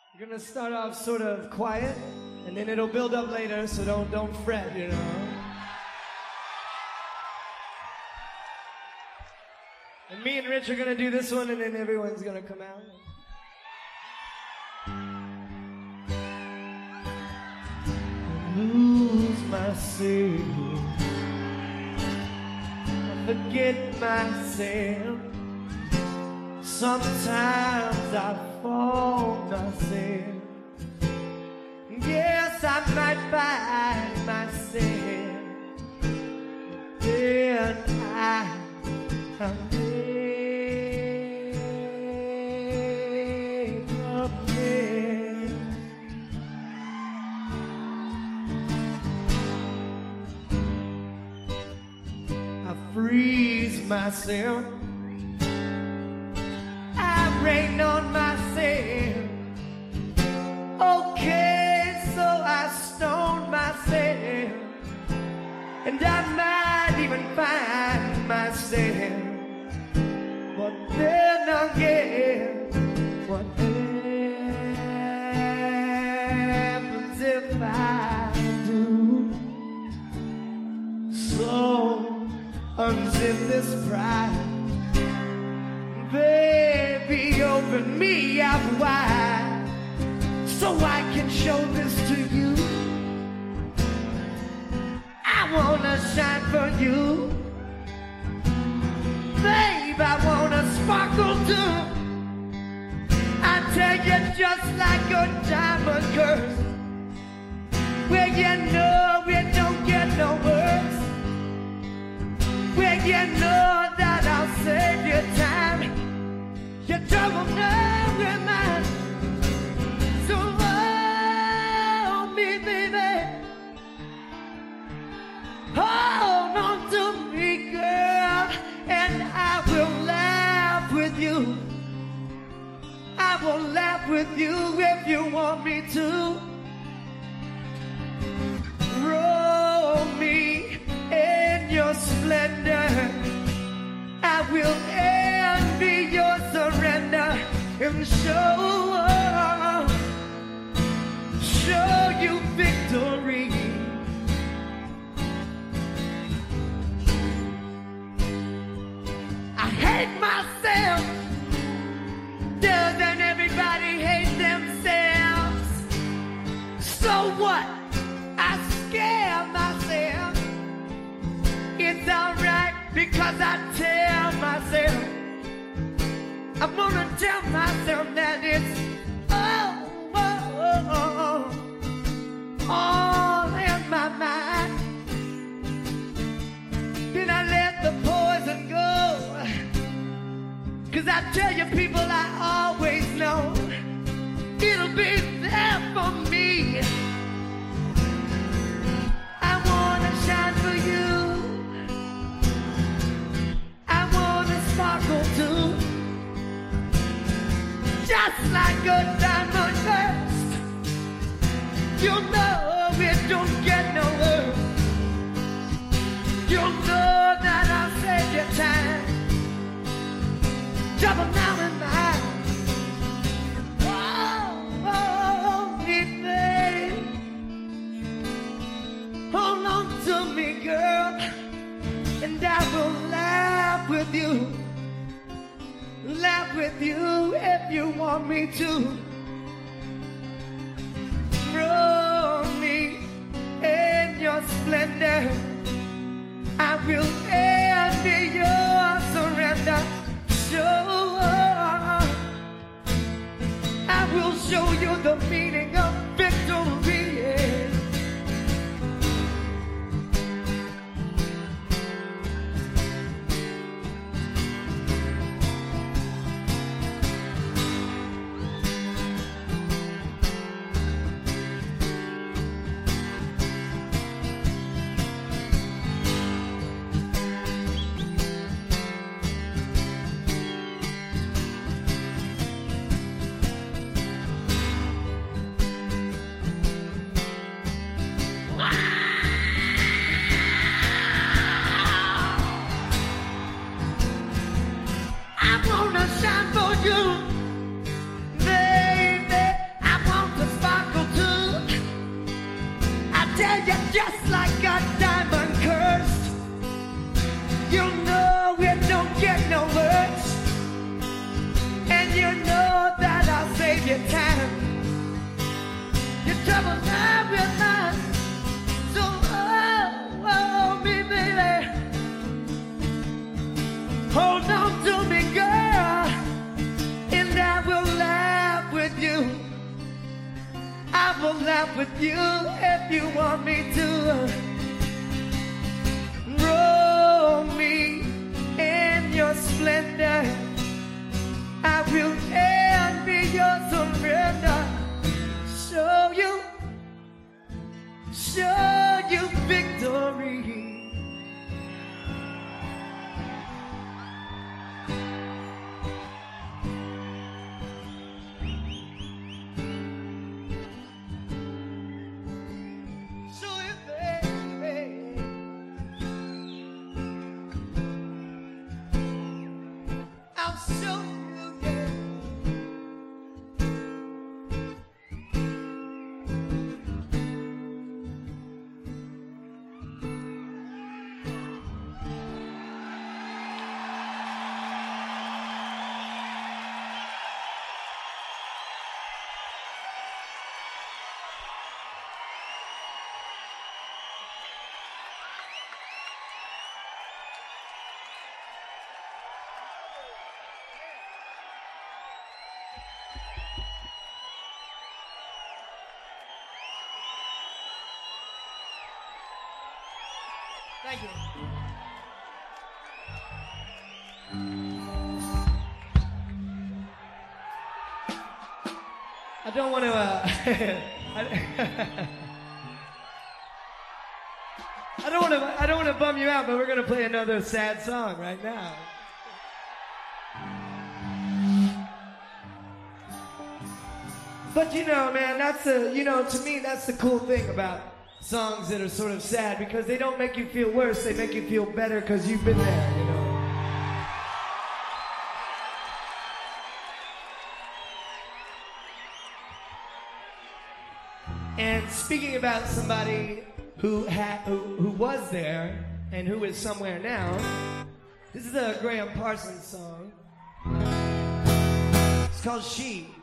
We're gonna start off sort of quiet, and then it'll build up later, so don't fret, you know. And me and Rich are gonna do this one, and then everyone's gonna come out. I lose myself, I forget myself. Sometimes I fall myself. Yes, I might find myself. Then I'm made of this. I freeze myself. Rain on myself. Okay, so I stone myself, and I might even find myself. But then again, what happens if I do? So unzip this pride. Baby, open me up wide so I can show this to you. I wanna shine for you. Babe, I wanna sparkle too. I tell you just like a diamond curse, where you know it don't get no worse, where you know that I'll save you time. You don't know where mine. So hold me, baby. Hold on to me, girl, and I will laugh with you. I will laugh with you if you want me to. Roll me in your splendor. I will envy your surrender and show you victory. I hate myself. Doesn't everybody hate themselves? So what? I scare myself. It's alright because I tell myself, I'm gonna tell myself that it's all in my mind. Then I let the poison go, 'cause I tell you people I always know it'll be there for me. I wanna shine for you. I wanna sparkle too. Just like a diamond burst. You know it don't get no worse. You know that I'll save your time. Double now and now. Oh, me, babe. Hold on to me, girl, and I will laugh with you. Laugh with you if you want me to. Roll me in your splendor. I will envy your surrender. I will show you the meaning of victory. laugh with you if you want me to. Roll me in your splendor. I will envy your surrender. Show you victory. Thank you. I don't want to, I don't want to bum you out, but we're going to play another sad song right now. But you know, man, that's to me, that's the cool thing about songs that are sort of sad, because they don't make you feel worse, they make you feel better because you've been there, you know. And speaking about somebody who was there and who is somewhere now, this is a Graham Parsons song. It's called She.